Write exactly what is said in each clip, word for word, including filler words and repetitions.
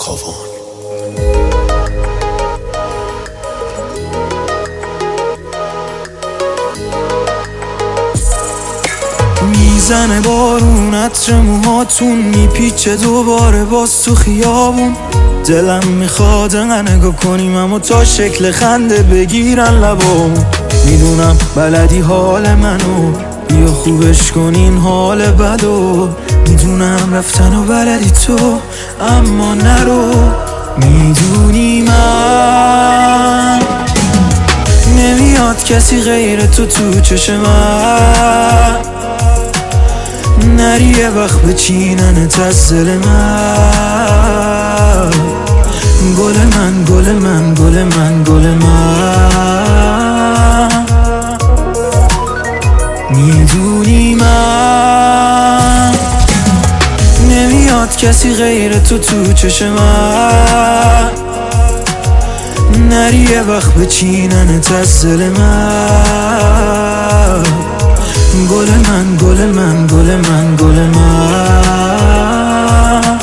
کاوان. میزنه بارون عطر موهاتون میپیچه دوباره باز تو خیابون. دلم میخواد انقدر نگاه کنیم اما تا شکل خنده بگیرن لبامون. میدونم بلدی حال منو، بیا خوبش کنین حال بدو. میدونم رفتن و بلدی تو اما نرو. میدونی من نمیاد کسی غیر تو تو چشم من. نری یه وقت بچیننت از دل من. گل من گل من گل من گل من. میدونی من نمیاد کسی غیر تو تو چشم من. نری یه وقت بچیننت از دل من. گل من گل من گل من گل من.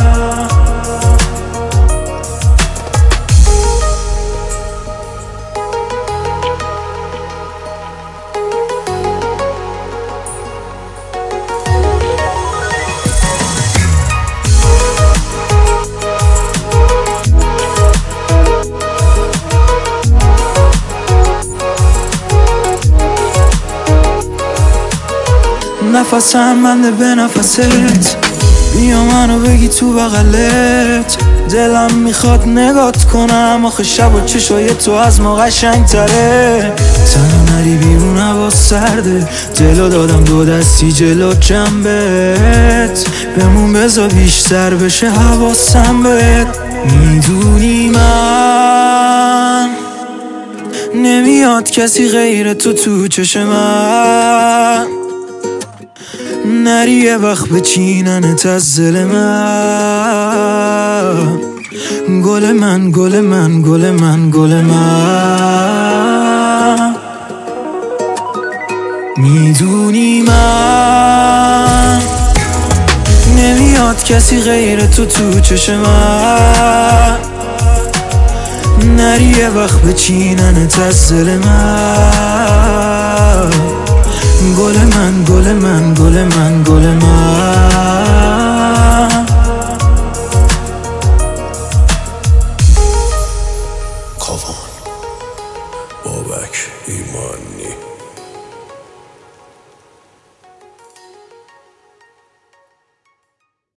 نفسم منده به نفست، بیا منو بگی تو بغلت. دلم میخواد نگات کنم آخه شب و چشای تو از ما قشنگ تره. تنها نری بیرون هوا سرده، دلو دادم دو دستی جلو جنبت. بمون بذار بیشتر بشه حواسم بهت. میدونی من نمیاد کسی غیر تو تو چشم من. نری یه وقت بچیننت از دل من. گل من گل من گل من گل من. میدونی من نمیاد کسی غیر تو تو چشم من. نری یه وقت بچیننت از دل من. گل من گل من گل من گل من.